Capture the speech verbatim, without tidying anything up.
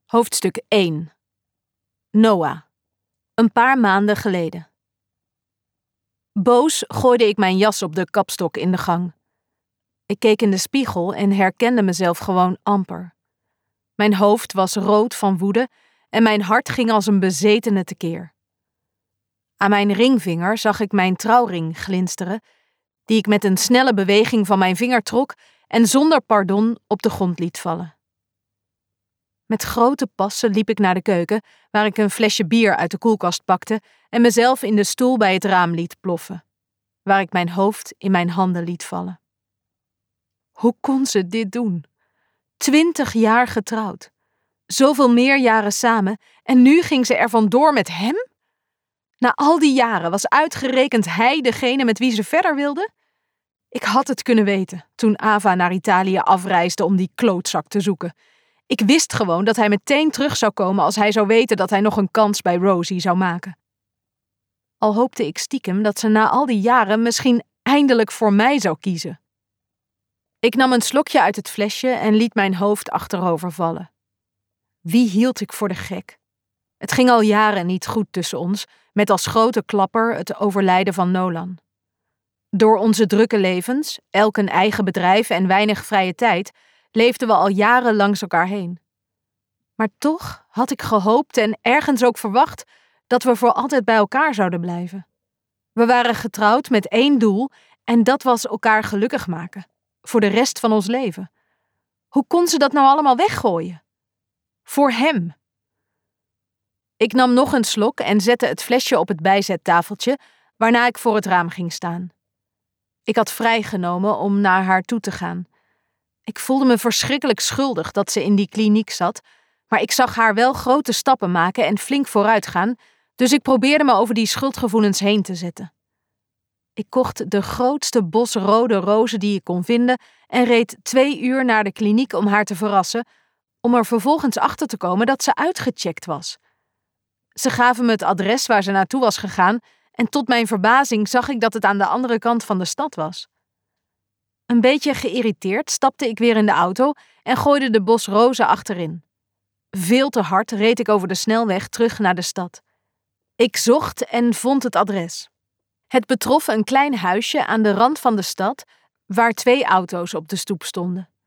Hoofdstuk één. Noah. Een paar maanden geleden. Boos gooide ik mijn jas op de kapstok in de gang. Ik keek in de spiegel en herkende mezelf gewoon amper. Mijn hoofd was rood van woede en mijn hart ging als een bezetene tekeer. Aan mijn ringvinger zag ik mijn trouwring glinsteren, die ik met een snelle beweging van mijn vinger trok en zonder pardon op de grond liet vallen. Met grote passen liep ik naar de keuken, waar ik een flesje bier uit de koelkast pakte en mezelf in de stoel bij het raam liet ploffen, waar ik mijn hoofd in mijn handen liet vallen. Hoe kon ze dit doen? Twintig jaar getrouwd. Zoveel meer jaren samen en nu ging ze er vandoor met hem? Na al die jaren was uitgerekend hij degene met wie ze verder wilde? Ik had het kunnen weten toen Ava naar Italië afreisde om die klootzak te zoeken. Ik wist gewoon dat hij meteen terug zou komen als hij zou weten dat hij nog een kans bij Rosie zou maken. Al hoopte ik stiekem dat ze na al die jaren misschien eindelijk voor mij zou kiezen. Ik nam een slokje uit het flesje en liet mijn hoofd achterover vallen. Wie hield ik voor de gek? Het ging al jaren niet goed tussen ons, met als grote klapper het overlijden van Nolan. Door onze drukke levens, elk een eigen bedrijf en weinig vrije tijd, leefden we al jaren langs elkaar heen. Maar toch had ik gehoopt en ergens ook verwacht dat we voor altijd bij elkaar zouden blijven. We waren getrouwd met één doel en dat was elkaar gelukkig maken, voor de rest van ons leven. Hoe kon ze dat nou allemaal weggooien? Voor hem. Ik nam nog een slok en zette het flesje op het bijzettafeltje, waarna ik voor het raam ging staan. Ik had vrijgenomen om naar haar toe te gaan. Ik voelde me verschrikkelijk schuldig dat ze in die kliniek zat, maar ik zag haar wel grote stappen maken en flink vooruit gaan, dus ik probeerde me over die schuldgevoelens heen te zetten. Ik kocht de grootste bos rode rozen die ik kon vinden en reed twee uur naar de kliniek om haar te verrassen, om er vervolgens achter te komen dat ze uitgecheckt was. Ze gaven me het adres waar ze naartoe was gegaan en tot mijn verbazing zag ik dat het aan de andere kant van de stad was. Een beetje geïrriteerd stapte ik weer in de auto en gooide de bos rozen achterin. Veel te hard reed ik over de snelweg terug naar de stad. Ik zocht en vond het adres. Het betrof een klein huisje aan de rand van de stad waar twee auto's op de stoep stonden.